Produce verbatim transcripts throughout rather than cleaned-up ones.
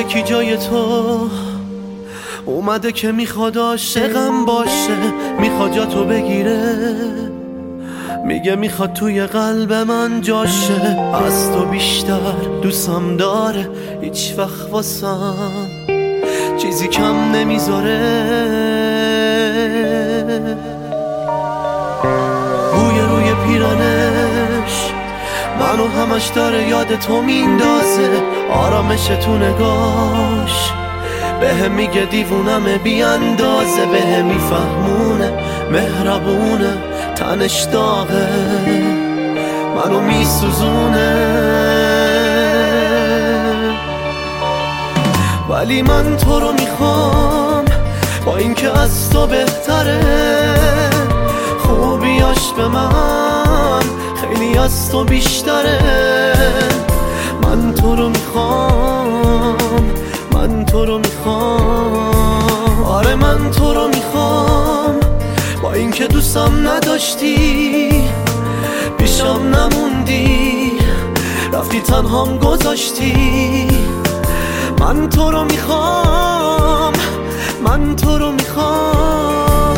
یکی جای تو اومده که میخواد عاشقم باشه، میخواد جا تو بگیره، میگه میخواد توی قلب من جاشه. از تو بیشتر دوستم داره، هیچ وقت واسم چیزی کم نمیذاره. بوی روی پیرانش منو همش داره یاد تو میندازه، آرامش تو نگاش بهم میگه دیوونم بی اندازه، بهم میفهمونه مهربونه، تنش داغه منو میسوزونه. ولی من تو رو میخوام، با اینکه از تو بهتره، خوبیاش به من خیلی از تو بیشتره. من تو رو میخوام، من تو رو میخوام، آره من تو رو میخوام. با اینکه دوستم نداشتی، پیشم نموندی، رفتی تنهام گذاشتی. من تو رو میخوام، من تو رو میخوام.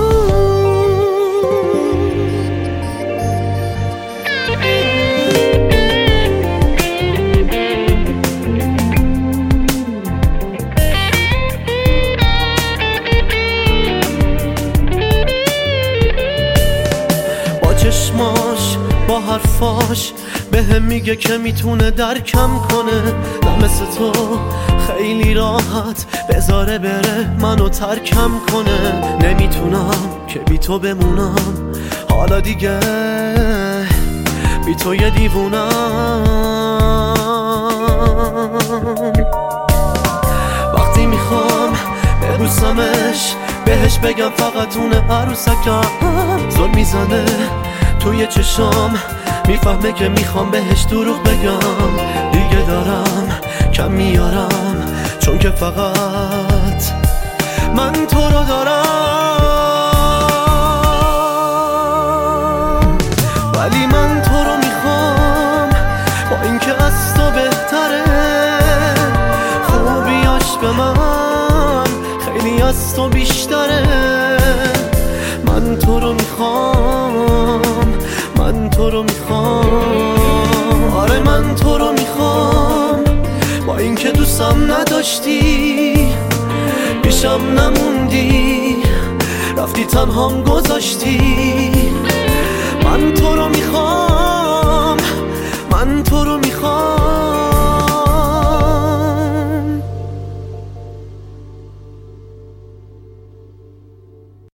با چشماش با حرفاش بهم میگه که میتونه درکم کنه، نه مثل تو خیلی راحت بذاره بره منو ترکم کنه. نمیتونم که بی تو بمونم، حالا دیگه بی تو یه دیوونم. وقتی میخوام ببوسمش، بهش بگم فقط اونه عروسکم، زل میزنه توی چشام، میفهمه که میخوام بهش دروغ بگم. دیگه دارم کم میارم، چون که فقط من تو رو دارم. ولی من تو رو میخوام، با اینکه از تو بهتره، خوبیاش به من خیلی از تو بیشتره. من تو رو میخوام، من تو رو میخوام، آره من تو رو میخوام. با اینکه دوستم نداشتی، پیشم نموندی، رفتی تنهام گذاشتی. من تو رو میخوام، من تو رو میخوام.